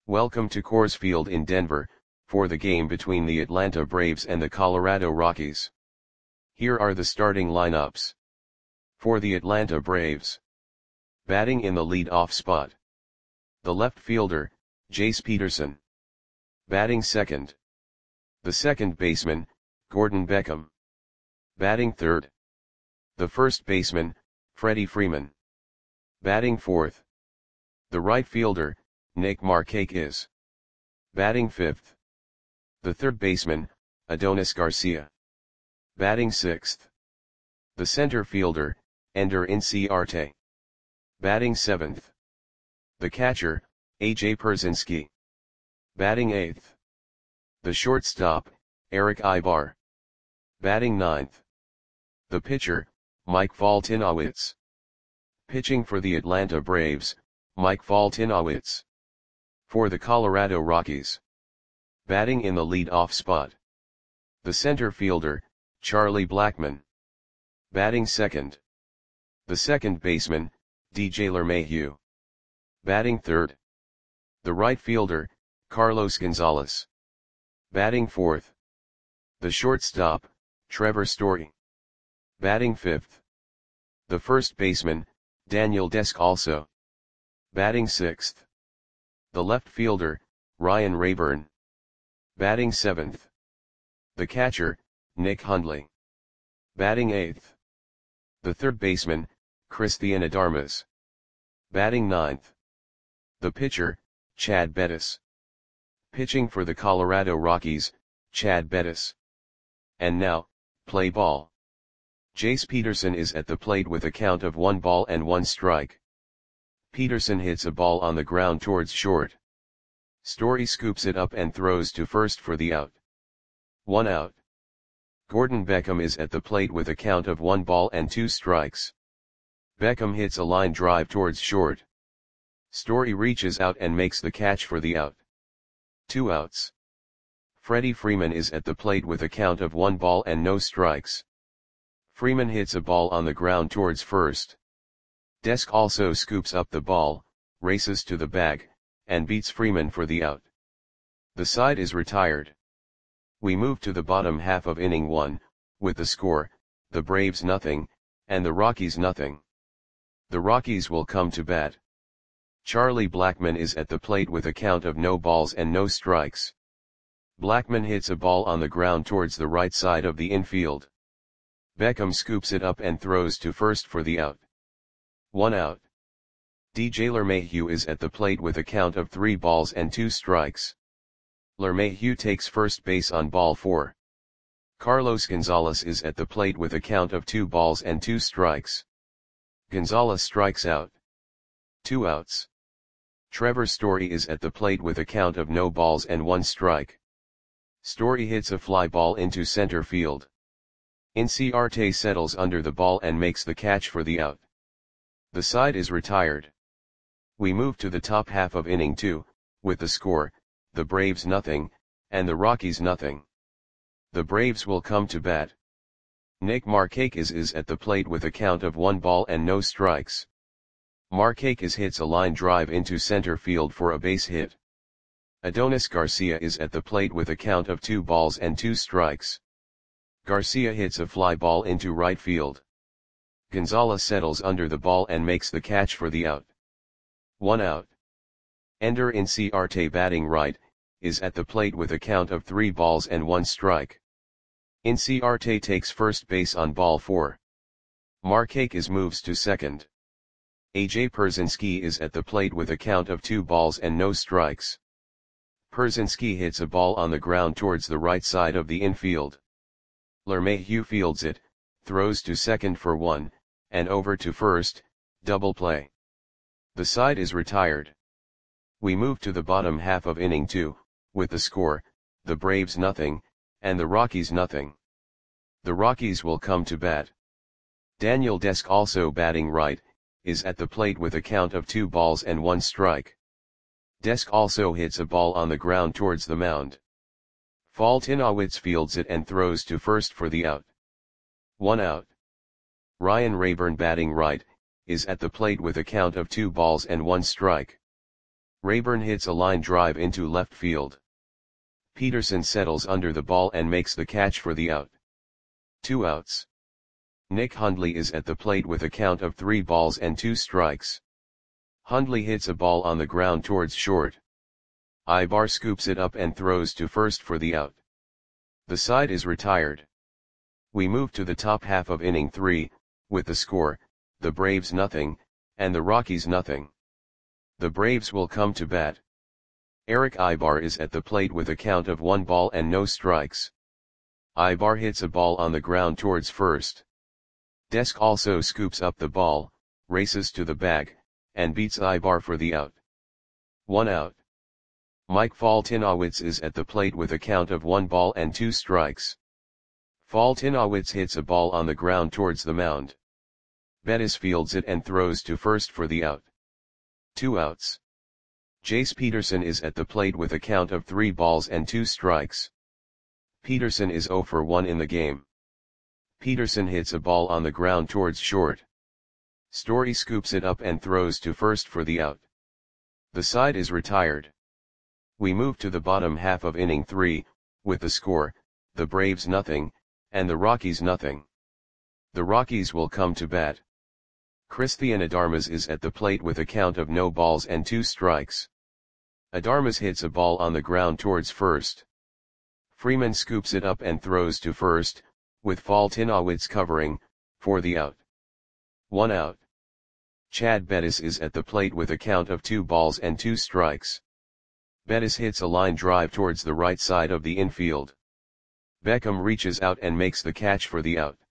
Welcome to Coors Field in Denver, for the game between the Atlanta Braves and the Colorado Rockies. Here are the starting lineups. For the Atlanta Braves. Batting in the lead-off spot. The left fielder, Jace Peterson. Batting second. The second baseman, Gordon Beckham. Batting third. The first baseman, Freddie Freeman. Batting fourth. The right fielder, Nick Markakis. Batting fifth. The third baseman, Adonis Garcia. Batting sixth. The center fielder, Ender Inciarte. Batting seventh. The catcher, A.J. Pierzynski. Batting eighth. The shortstop, Eric Ibar. Batting ninth. The pitcher, Mike Foltynewicz. Pitching for the Atlanta Braves, Mike Foltynewicz. For the Colorado Rockies. Batting in the lead-off spot. The center fielder, Charlie Blackmon. Batting second. The second baseman, DJ LeMahieu. Batting third. The right fielder, Carlos Gonzalez. Batting fourth. The shortstop, Trevor Story. Batting fifth. The first baseman, Daniel Descalso. Batting sixth. The left fielder, Ryan Rayburn. Batting seventh. The catcher, Nick Hundley. Batting eighth. The third baseman, Cristian Adarmas. Batting ninth. The pitcher, Chad Bettis. Pitching for the Colorado Rockies, Chad Bettis. And now, play ball. Jace Peterson is at the plate with a count of 1 ball and 1 strike. Peterson hits a ball on the ground towards short. Story scoops it up and throws to first for the out. 1 out. Gordon Beckham is at the plate with a count of 1 ball and 2 strikes. Beckham hits a line drive towards short. Story reaches out and makes the catch for the out. 2 outs. Freddie Freeman is at the plate with a count of 1 ball and no strikes. Freeman hits a ball on the ground towards first. Descalso scoops up the ball, races to the bag, and beats Freeman for the out. The side is retired. We move to the bottom half of inning 1, with the score, the Braves nothing, and the Rockies nothing. The Rockies will come to bat. Charlie Blackmon is at the plate with a count of no balls and no strikes. Blackmon hits a ball on the ground towards the right side of the infield. Beckham scoops it up and throws to first for the out. 1 out. DJ LeMahieu is at the plate with a count of 3 balls and 2 strikes. LeMahieu takes first base on ball 4. Carlos Gonzalez is at the plate with a count of 2 balls and 2 strikes. Gonzalez strikes out. 2 outs. Trevor Story is at the plate with a count of no balls and 1 strike. Story hits a fly ball into center field. Inciarte settles under the ball and makes the catch for the out. The side is retired. We move to the top half of inning 2, with the score, the Braves nothing, and the Rockies nothing. The Braves will come to bat. Nick Markakis is at the plate with a count of 1 ball and no strikes. Markakis hits a line drive into center field for a base hit. Adonis Garcia is at the plate with a count of 2 balls and 2 strikes. Garcia hits a fly ball into right field. Gonzalez settles under the ball and makes the catch for the out. 1 out. Ender Inciarte batting right, is at the plate with a count of 3 balls and 1 strike. Inciarte takes first base on ball 4. Markakis moves to second. A.J. Pierzynski is at the plate with a count of 2 balls and no strikes. Pierzynski hits a ball on the ground towards the right side of the infield. LeMahieu fields it, throws to second for 1, and over to first, double play. The side is retired. We move to the bottom half of inning 2, with the score, the Braves nothing, and the Rockies nothing. The Rockies will come to bat. Daniel Descalso batting right, is at the plate with a count of 2 balls and 1 strike. Descalso hits a ball on the ground towards the mound. Foltynewicz fields it and throws to first for the out. 1 out. Ryan Rayburn batting right, is at the plate with a count of 2 balls and 1 strike. Rayburn hits a line drive into left field. Peterson settles under the ball and makes the catch for the out. 2 outs. Nick Hundley is at the plate with a count of 3 balls and 2 strikes. Hundley hits a ball on the ground towards short. Ibar scoops it up and throws to first for the out. The side is retired. We move to the top half of inning 3, with the score, the Braves nothing, and the Rockies nothing. The Braves will come to bat. Eric Ibar is at the plate with a count of 1 ball and no strikes. Ibar hits a ball on the ground towards first. Desk also scoops up the ball, races to the bag, and beats Ibar for the out. 1 out. Mike Foltynewicz is at the plate with a count of 1 ball and 2 strikes. Foltynewicz hits a ball on the ground towards the mound. Bettis fields it and throws to first for the out. 2 outs. Jace Peterson is at the plate with a count of 3 balls and 2 strikes. Peterson is 0 for 1 in the game. Peterson hits a ball on the ground towards short. Story scoops it up and throws to first for the out. The side is retired. We move to the bottom half of inning 3, with the score, the Braves nothing, and the Rockies nothing. The Rockies will come to bat. Christian Adarmas is at the plate with a count of no balls and 2 strikes. Adarmas hits a ball on the ground towards first. Freeman scoops it up and throws to first, with Foltynewicz covering, for the out. 1 out. Chad Bettis is at the plate with a count of 2 balls and 2 strikes. Bettis hits a line drive towards the right side of the infield. Beckham reaches out and makes the catch for the out.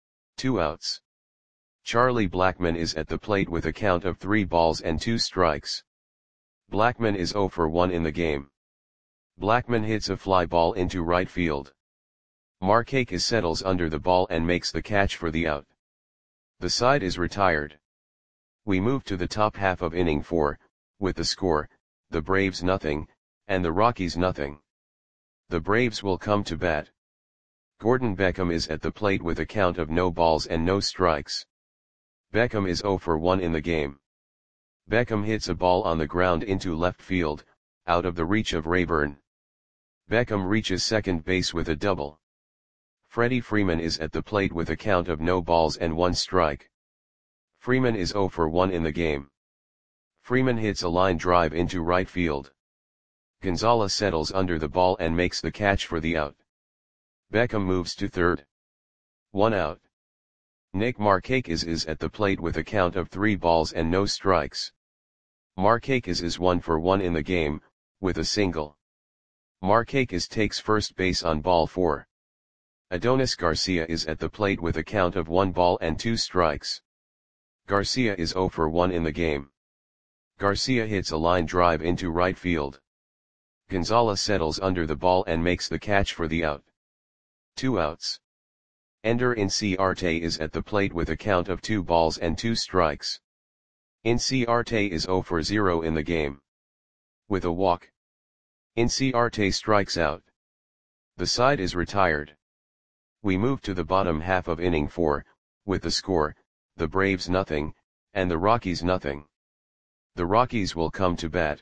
2 outs. Charlie Blackmon is at the plate with a count of 3 balls and 2 strikes. Blackmon is 0 for 1 in the game. Blackmon hits a fly ball into right field. Markakis settles under the ball and makes the catch for the out. The side is retired. We move to the top half of inning 4, with the score, the Braves nothing, and the Rockies nothing. The Braves will come to bat. Gordon Beckham is at the plate with a count of no balls and no strikes. Beckham is 0 for 1 in the game. Beckham hits a ball on the ground into left field, out of the reach of Rayburn. Beckham reaches second base with a double. Freddie Freeman is at the plate with a count of no balls and 1 strike. Freeman is 0 for 1 in the game. Freeman hits a line drive into right field. Gonzalez settles under the ball and makes the catch for the out. Beckham moves to third. 1 out. Nick Markakis is at the plate with a count of 3 balls and no strikes. Markakis is 1 for 1 in the game, with a single. Markakis takes first base on ball 4. Adonis Garcia is at the plate with a count of 1 ball and 2 strikes. Garcia is 0 for 1 in the game. Garcia hits a line drive into right field. Gonzalez settles under the ball and makes the catch for the out. 2 outs. Ender Inciarte is at the plate with a count of 2 balls and 2 strikes. Inciarte is 0 for 0 in the game. With a walk, Inciarte strikes out. The side is retired. We move to the bottom half of inning 4, with the score, the Braves nothing, and the Rockies nothing. The Rockies will come to bat.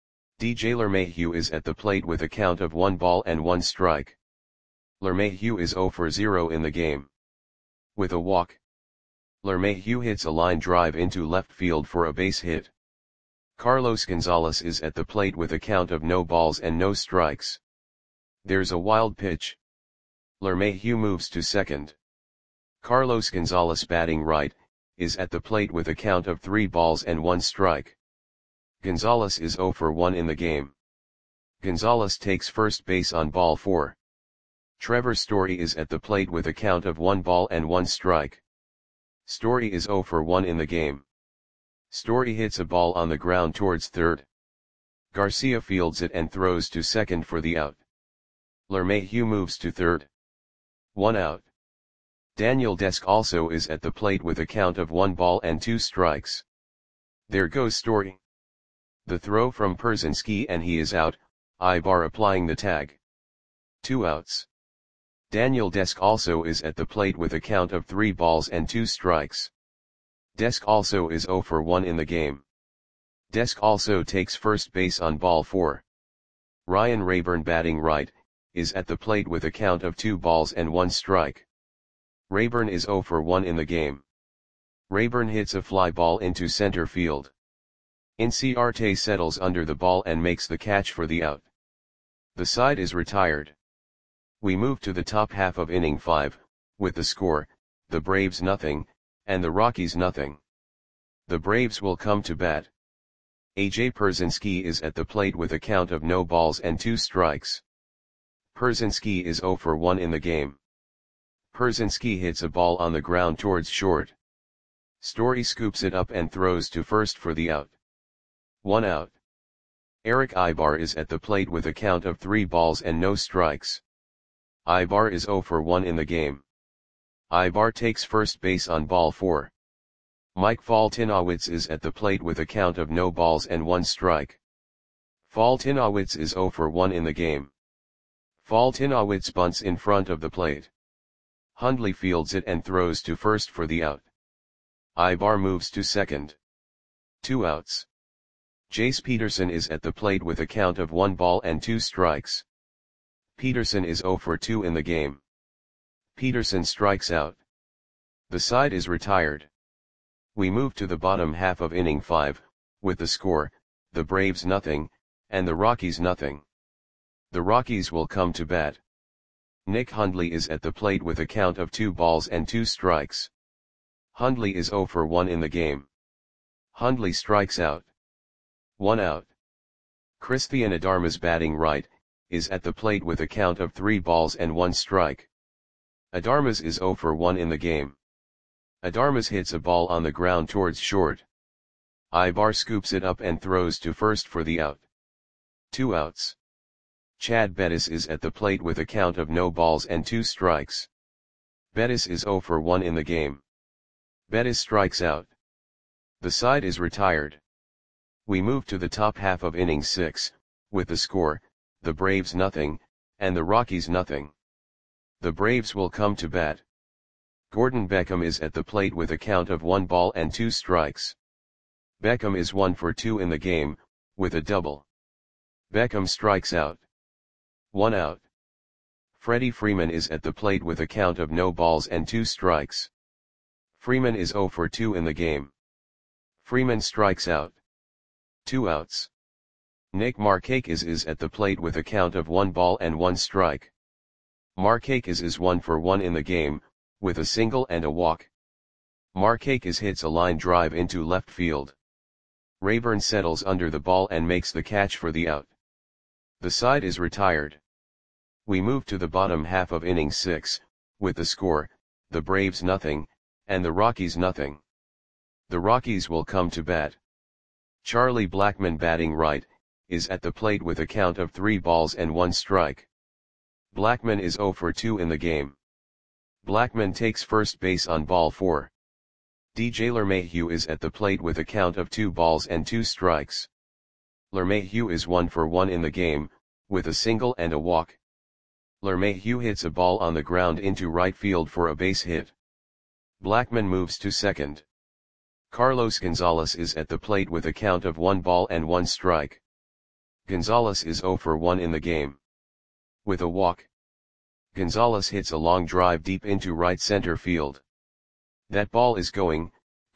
DJ LeMahieu is at the plate with a count of 1 ball and 1 strike. LeMahieu is 0 for 0 in the game. With a walk, LeMahieu hits a line drive into left field for a base hit. Carlos Gonzalez is at the plate with a count of no balls and no strikes. There's a wild pitch. LeMahieu moves to second. Carlos Gonzalez, batting right, is at the plate with a count of 3 balls and 1 strike. Gonzalez is 0 for 1 in the game. Gonzalez takes first base on ball 4. Trevor Story is at the plate with a count of 1 ball and 1 strike. Story is 0 for 1 in the game. Story hits a ball on the ground towards third. Garcia fields it and throws to second for the out. LeMahieu moves to third. 1 out. Daniel Desk also is at the plate with a count of 1 ball and 2 strikes. There goes Story. The throw from Pierzynski and he is out, Ibar applying the tag. 2 outs. Daniel Desk also is at the plate with a count of 3 balls and 2 strikes. Desk also is 0 for 1 in the game. Desk also takes first base on ball 4. Ryan Rayburn batting right, is at the plate with a count of 2 balls and 1 strike. Rayburn is 0 for 1 in the game. Rayburn hits a fly ball into center field. Inciarte settles under the ball and makes the catch for the out. The side is retired. We move to the top half of inning 5, with the score, the Braves nothing, and the Rockies nothing. The Braves will come to bat. A.J. Pierzynski is at the plate with a count of no balls and 2 strikes. Pierzynski is 0 for 1 in the game. Pierzynski hits a ball on the ground towards short. Story scoops it up and throws to first for the out. 1 out. Erick Aybar is at the plate with a count of 3 balls and no strikes. Aybar is 0 for 1 in the game. Aybar takes first base on ball 4. Mike Foltynewicz is at the plate with a count of no balls and 1 strike. Foltynewicz is 0 for 1 in the game. Foltynewicz bunts in front of the plate. Hundley fields it and throws to first for the out. Aybar moves to second. 2 outs. Jace Peterson is at the plate with a count of 1 ball and 2 strikes. Peterson is 0 for 2 in the game. Peterson strikes out. The side is retired. We move to the bottom half of inning 5, with the score, the Braves nothing, and the Rockies nothing. The Rockies will come to bat. Nick Hundley is at the plate with a count of 2 balls and 2 strikes. Hundley is 0 for 1 in the game. Hundley strikes out. 1 out. Christian Adarmas batting right, is at the plate with a count of 3 balls and 1 strike. Adarmas is 0 for 1 in the game. Adarmas hits a ball on the ground towards short. Aybar scoops it up and throws to first for the out. 2 outs. Chad Bettis is at the plate with a count of no balls and 2 strikes. Bettis is 0 for 1 in the game. Bettis strikes out. The side is retired. We move to the top half of inning 6, with the score, the Braves nothing, and the Rockies nothing. The Braves will come to bat. Gordon Beckham is at the plate with a count of 1 ball and 2 strikes. Beckham is 1 for 2 in the game, with a double. Beckham strikes out. 1 out. Freddie Freeman is at the plate with a count of no balls and 2 strikes. Freeman is 0 for 2 in the game. Freeman strikes out. 2 outs. Nick Markakis is at the plate with a count of 1 ball and 1 strike. Markakis is 1 for 1 in the game, with a single and a walk. Markakis hits a line drive into left field. Rayburn settles under the ball and makes the catch for the out. The side is retired. We move to the bottom half of inning 6, with the score, the Braves nothing, and the Rockies nothing. The Rockies will come to bat. Charlie Blackmon batting right, is at the plate with a count of 3 balls and 1 strike. Blackmon is 0 for 2 in the game. Blackmon takes first base on ball 4. DJ LeMahieu is at the plate with a count of 2 balls and 2 strikes. LeMahieu is 1 for 1 in the game, with a single and a walk. LeMahieu hits a ball on the ground into right field for a base hit. Blackmon moves to second. Carlos Gonzalez is at the plate with a count of 1 ball and 1 strike. Gonzalez is 0 for 1 in the game. With a walk. Gonzalez hits a long drive deep into right center field. That ball is gone.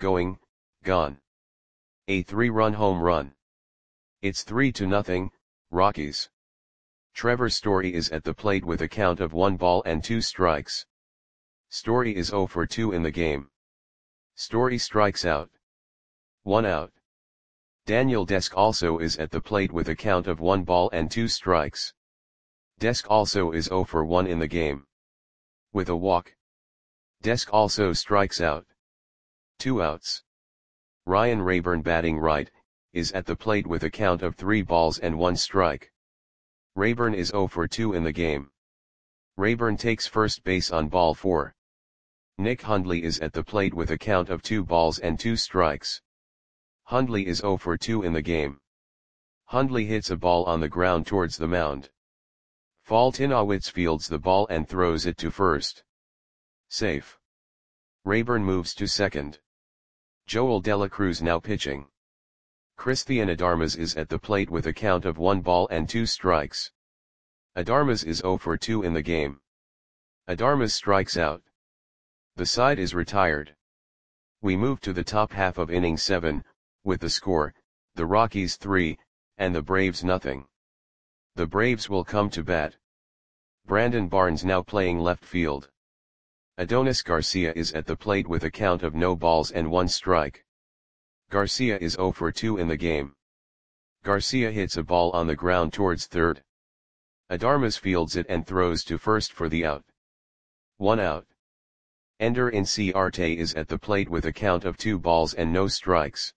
A 3-run home run. It's 3-0, Rockies. Trevor Story is at the plate with a count of 1 ball and 2 strikes. Story is 0 for 2 in the game. Story strikes out. 1 out. Daniel Desk also is at the plate with a count of 1 ball and 2 strikes. Desk also is 0 for 1 in the game. With a walk. Desk also strikes out. 2 outs. Ryan Rayburn batting right, is at the plate with a count of 3 balls and 1 strike. Rayburn is 0 for 2 in the game. Rayburn takes first base on ball 4. Nick Hundley is at the plate with a count of 2 balls and 2 strikes. Hundley is 0 for 2 in the game. Hundley hits a ball on the ground towards the mound. Foltynewicz fields the ball and throws it to first. Safe. Rayburn moves to second. Joel Dela Cruz now pitching. Christian Adarmas is at the plate with a count of 1 ball and 2 strikes. Adarmas is 0 for 2 in the game. Adarmas strikes out. The side is retired. We move to the top half of inning 7, with the score, the Rockies 3, and the Braves nothing. The Braves will come to bat. Brandon Barnes now playing left field. Adonis Garcia is at the plate with a count of no balls and 1 strike. Garcia is 0 for 2 in the game. Garcia hits a ball on the ground towards third. Adarmas fields it and throws to first for the out. 1 out. Ender Inciarte is at the plate with a count of 2 balls and no strikes.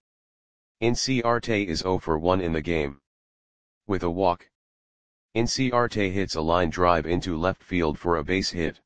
Inciarte is 0 for 1 in the game. With a walk. Inciarte hits a line drive into left field for a base hit.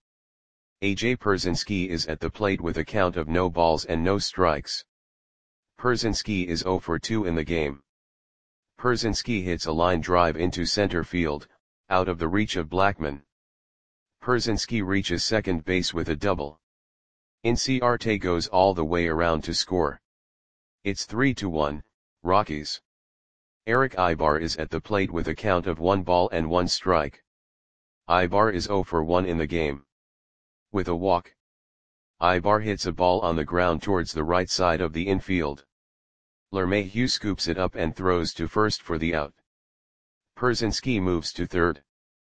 AJ Pierzynski is at the plate with a count of no balls and no strikes. Pierzynski is 0 for 2 in the game. Pierzynski hits a line drive into center field, out of the reach of Blackmon. Pierzynski reaches second base with a double. Inciarte goes all the way around to score. It's 3-1, Rockies. Erick Aybar is at the plate with a count of 1 ball and 1 strike. Aybar is 0 for 1 in the game. With a walk. Aybar hits a ball on the ground towards the right side of the infield. LeMahieu scoops it up and throws to first for the out. Pierzynski moves to third.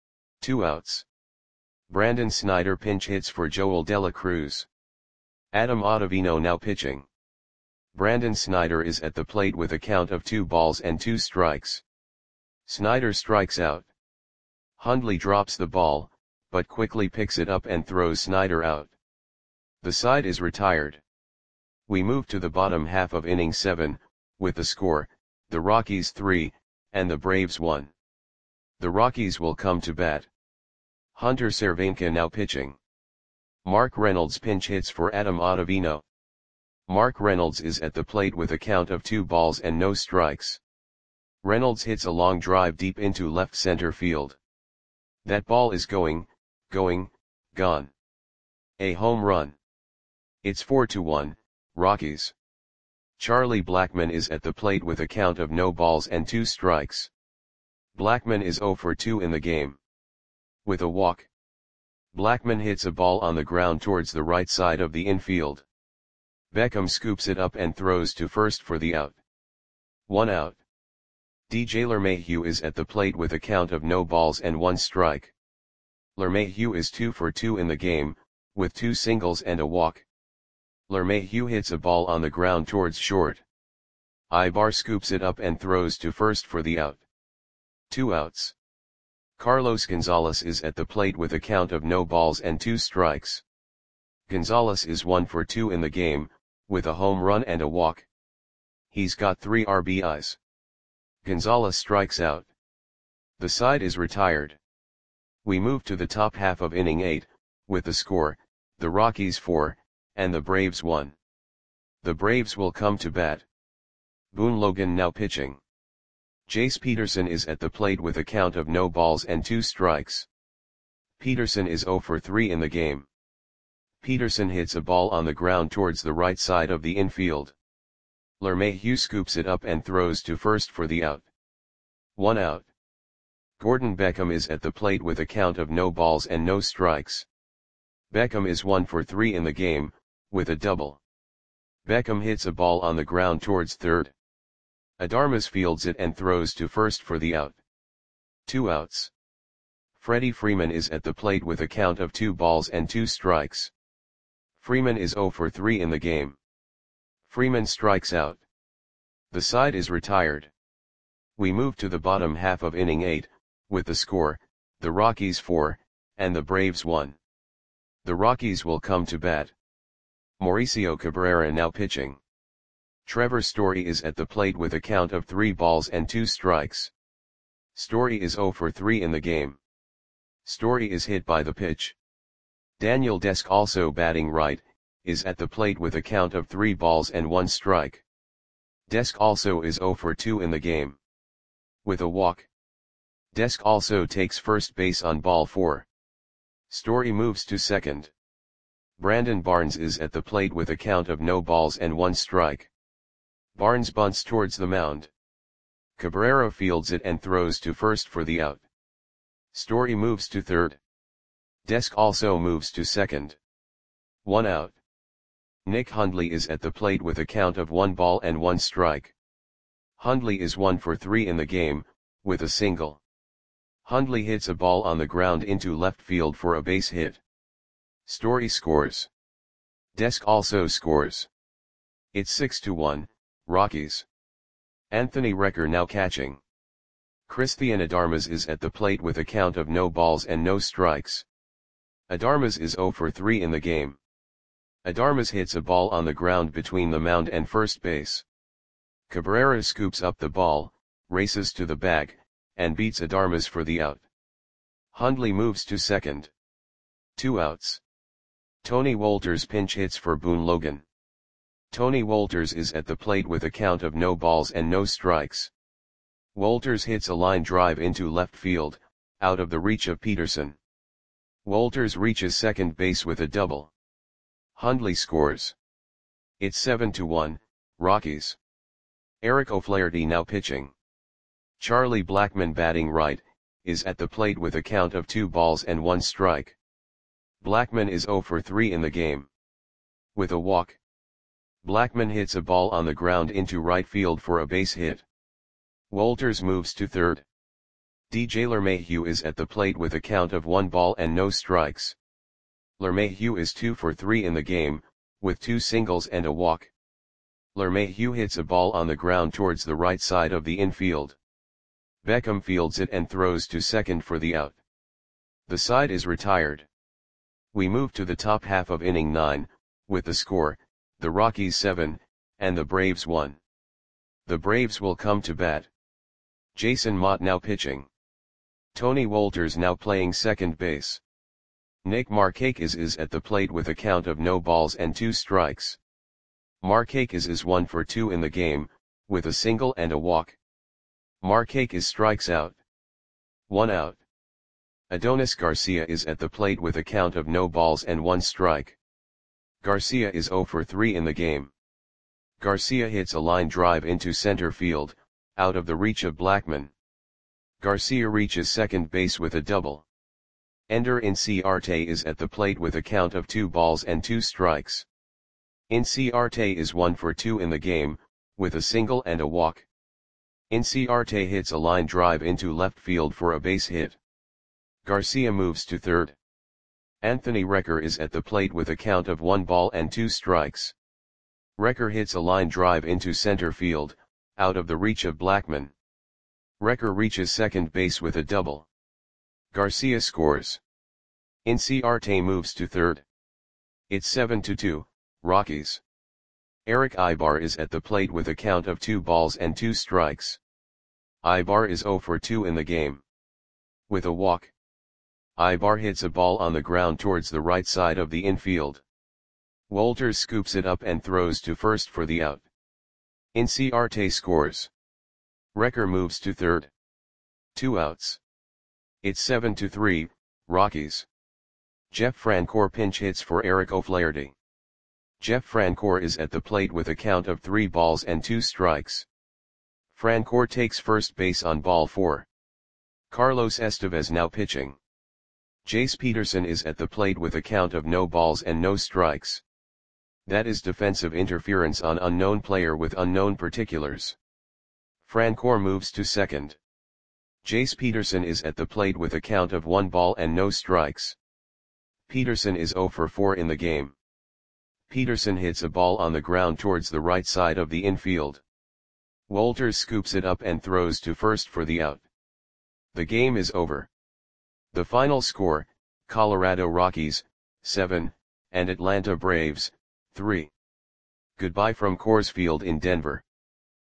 2 outs. Brandon Snyder pinch hits for Joel Dela Cruz. Adam Ottavino now pitching. Brandon Snyder is at the plate with a count of 2 balls and 2 strikes. Snyder strikes out. Hundley drops the ball, but quickly picks it up and throws Snyder out. The side is retired. We move to the bottom half of inning 7, with the score, the Rockies 3, and the Braves 1. The Rockies will come to bat. Hunter Cervenka now pitching. Mark Reynolds pinch hits for Adam Ottavino. Mark Reynolds is at the plate with a count of 2 balls and no strikes. Reynolds hits a long drive deep into left center field. That ball is gone. A home run. It's 4-1, Rockies. Charlie Blackmon is at the plate with a count of no balls and 2 strikes. Blackmon is 0 for 2 in the game. With a walk. Blackmon hits a ball on the ground towards the right side of the infield. Beckham scoops it up and throws to first for the out. 1 out. DJ LeMahieu is at the plate with a count of no balls and 1 strike. LeMahieu is 2 for 2 in the game, with 2 singles and a walk. LeMahieu hits a ball on the ground towards short. Aybar scoops it up and throws to first for the out. 2 outs. Carlos Gonzalez is at the plate with a count of no balls and 2 strikes. Gonzalez is 1 for 2 in the game, with a home run and a walk. He's got 3 RBIs. Gonzalez strikes out. The side is retired. We move to the top half of inning 8, with the score, the Rockies 4, and the Braves 1. The Braves will come to bat. Boone Logan now pitching. Jace Peterson is at the plate with a count of no balls and 2 strikes. Peterson is 0 for 3 in the game. Peterson hits a ball on the ground towards the right side of the infield. LeMahieu scoops it up and throws to first for the out. 1 out. Gordon Beckham is at the plate with a count of no balls and no strikes. Beckham is 1 for 3 in the game, with a double. Beckham hits a ball on the ground towards third. Adarmas fields it and throws to first for the out. 2 outs. Freddie Freeman is at the plate with a count of 2 balls and 2 strikes. Freeman is 0 for 3 in the game. Freeman strikes out. The side is retired. We move to the bottom half of inning 8, with the score, the Rockies 4, and the Braves 1. The Rockies will come to bat. Mauricio Cabrera now pitching. Trevor Story is at the plate with a count of 3 balls and 2 strikes. Story is 0 for 3 in the game. Story is hit by the pitch. Daniel Desk, also batting right, is at the plate with a count of 3 balls and 1 strike. Desk also is 0 for 2 in the game. With a walk. Desk also takes first base on ball 4. Story moves to second. Brandon Barnes is at the plate with a count of no balls and 1 strike. Barnes bunts towards the mound. Cabrera fields it and throws to first for the out. Story moves to third. Desk also moves to second. 1 out. Nick Hundley is at the plate with a count of 1 ball and 1 strike. Hundley is 1 for 3 in the game, with a single. Hundley hits a ball on the ground into left field for a base hit. Story scores. Desk also scores. It's 6-1, Rockies. Anthony Recker now catching. Cristian Adarmas is at the plate with a count of no balls and no strikes. Adarmas is 0 for 3 in the game. Adarmas hits a ball on the ground between the mound and first base. Cabrera scoops up the ball, races to the bag, and beats Adarmas for the out. Hundley moves to second. 2 outs. Tony Wolters pinch hits for Boone Logan. Tony Wolters is at the plate with a count of no balls and no strikes. Wolters hits a line drive into left field, out of the reach of Peterson. Wolters reaches second base with a double. Hundley scores. It's 7-1, Rockies. Eric O'Flaherty now pitching. Charlie Blackmon batting right, is at the plate with a count of 2 balls and 1 strike. Blackmon is 0 for 3 in the game. With a walk. Blackmon hits a ball on the ground into right field for a base hit. Wolters moves to third. DJ LeMahieu is at the plate with a count of 1 ball and no strikes. LeMahieu is 2 for 3 in the game, with 2 singles and a walk. LeMahieu hits a ball on the ground towards the right side of the infield. Beckham fields it and throws to second for the out. The side is retired. We move to the top half of inning 9, with the score, the Rockies 7, and the Braves 1. The Braves will come to bat. Jason Motte now pitching. Tony Wolters now playing second base. Nick Markakis is at the plate with a count of no balls and 2 strikes. Markakis is 1 for 2 in the game, with a single and a walk. Markakis strikes out. 1 out. Adonis Garcia is at the plate with a count of no balls and 1 strike. Garcia is 0 for 3 in the game. Garcia hits a line drive into center field, out of the reach of Blackmon. Garcia reaches second base with a double. Ender Inciarte is at the plate with a count of 2 balls and 2 strikes. Inciarte is 1 for 2 in the game, with a single and a walk. Inciarte hits a line drive into left field for a base hit. Garcia moves to third. Anthony Recker is at the plate with a count of 1 ball and 2 strikes. Recker hits a line drive into center field, out of the reach of Blackmon. Recker reaches second base with a double. Garcia scores. Inciarte moves to third. It's 7-2, Rockies. Eric Ibar is at the plate with a count of 2 balls and 2 strikes. Ibar is 0 for 2 in the game. With a walk. Ibar hits a ball on the ground towards the right side of the infield. Wolters scoops it up and throws to first for the out. Inciarte scores. Recker moves to third. 2 outs. It's 7-3, Rockies. Jeff Francoeur pinch hits for Eric O'Flaherty. Jeff Francoeur is at the plate with a count of 3 balls and 2 strikes. Francoeur takes first base on ball 4. Carlos Estevez now pitching. Jace Peterson is at the plate with a count of no balls and no strikes. That is defensive interference on unknown player with unknown particulars. Francoeur moves to second. Jace Peterson is at the plate with a count of 1 ball and no strikes. Peterson is 0 for 4 in the game. Peterson hits a ball on the ground towards the right side of the infield. Wolters scoops it up and throws to first for the out. The game is over. The final score, Colorado Rockies, 7, and Atlanta Braves, 3. Goodbye from Coors Field in Denver.